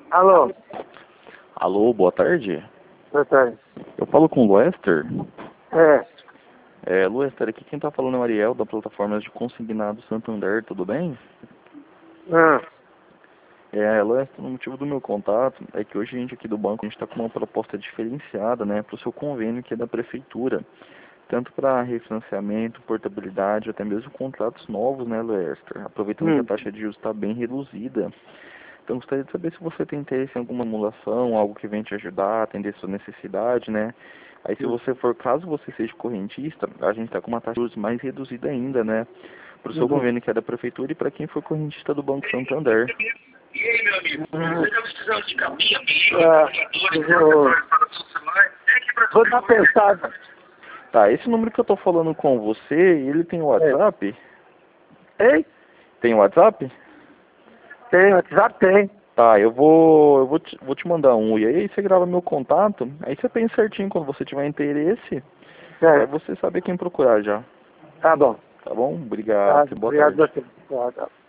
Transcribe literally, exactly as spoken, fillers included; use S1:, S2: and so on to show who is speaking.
S1: Alô?
S2: Alô, boa tarde.
S1: Boa tarde.
S2: Eu falo com o Lester.
S1: É.
S2: É, Lester, aqui quem tá falando é o Ariel, da plataforma de Consignado Santander, tudo bem?
S1: Ah,
S2: É, Lester, o motivo do meu contato é que hoje a gente aqui do banco, a gente está com uma proposta diferenciada, né, para o seu convênio que é da prefeitura. Tanto para refinanciamento, portabilidade, até mesmo contratos novos, né, Lester? Aproveitando que a
S1: hum.
S2: taxa de juros está bem reduzida. Então, gostaria de saber se você tem interesse em alguma emulação, algo que venha te ajudar, atender sua necessidade, né? Aí, se
S1: hum.
S2: você for, caso você seja correntista, a gente está com uma taxa de juros mais reduzida ainda, né? Para o seu
S1: Uhum.
S2: convênio que é da prefeitura e para quem for correntista do Banco Santander.
S1: E aí, meu amigo? Uhum. Você tá precisando de capinha, bilhete, vou... vou dar uma pensada.
S2: Tá, esse número que eu tô falando com você, ele tem
S1: É.
S2: WhatsApp?
S1: Ei?
S2: Tem WhatsApp?
S1: Tem, WhatsApp tem.
S2: Tá, eu vou, eu vou te, vou te mandar um, e aí você grava meu contato, aí você pensa certinho quando você tiver interesse, pra
S1: É.
S2: você saber quem procurar já.
S1: Tá bom.
S2: Tá bom?
S1: Tá,
S2: Obrigado, boa
S1: obrigado
S2: tarde.
S1: a você. Tá, tá.